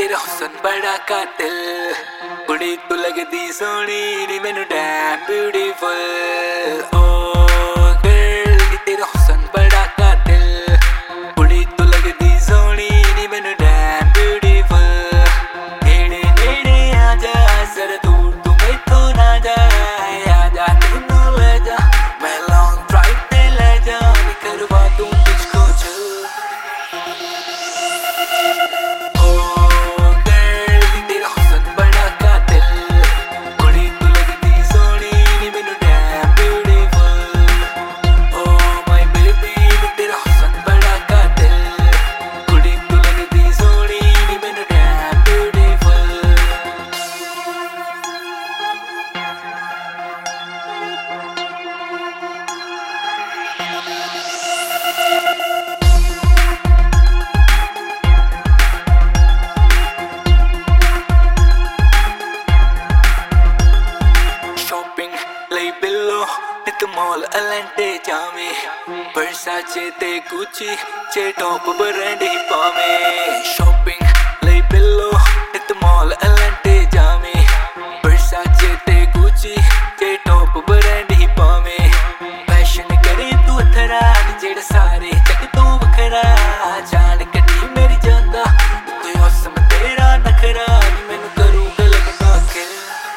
तेरा हुस्न बड़ा कातिल, कुड़ी तू लगदी सोहनी नी मैनू डैम ब्यूटीफुल। ओ गर्ल नी तेरा हुस्न बड़ा कातिल, कुड़ी तू लगदी सोहनी नी मैनू डैम ब्यूटीफुल। नेड़े नेड़े आजा जरा दूर तू मैथों ना जा, आजा तैनू ले जा मैं लॉन्ग ड्राइव ते ले जा, नी करवा दूं तुझको चिल। मॉल एलेंटे जावे, वर्साचे ते गुची चे टॉप ब्रांड ही पावे। शॉपिंग लई बिल्लो नित मॉल एलेंटे जावे, वर्साचे ते गुची चे टॉप ब्रांड ही पावे। फैशन करे तू अथरा जेड़ा सारे जग तो वखरा, जान कटी मेरी जांदा तू औसम तेरा नखरा, मैनू करूंगा लगना खिल।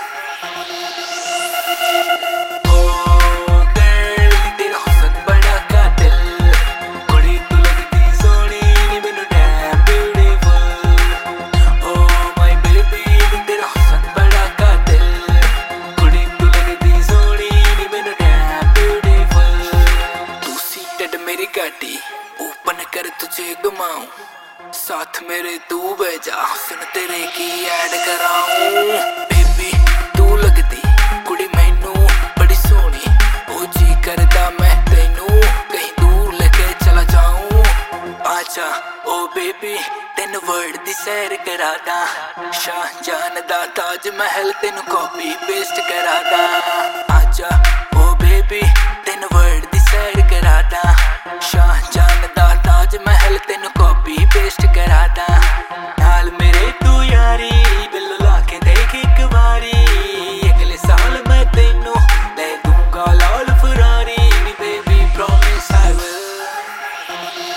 ओपन कर तुझे घुमाऊं, साथ मेरे तू बजा, सुन तेरे की ऐड कराऊं। बेबी तू लगदी कुड़ी मैनू बड़ी सोहनी, ओ जी करदा मैं तैनू कहीं दूर लेके चला जाऊं। आजा ओ बेबी तेन वर्ल्ड दी सैर करादा, शाहजहां दा ताज महल तेनू कॉपी पेस्ट करादा। आजा ओ बेबी तेन वर्ल्ड दी सैर करादा, शाहजहां दा ताज महल तेनू कॉपी पेस्ट करादा। नाल मेरे तू यारी बिल्लो लाके देख एक बारी, अगले साल मैं तेनू ले दूंगा लाल Ferrari, baby promise I will.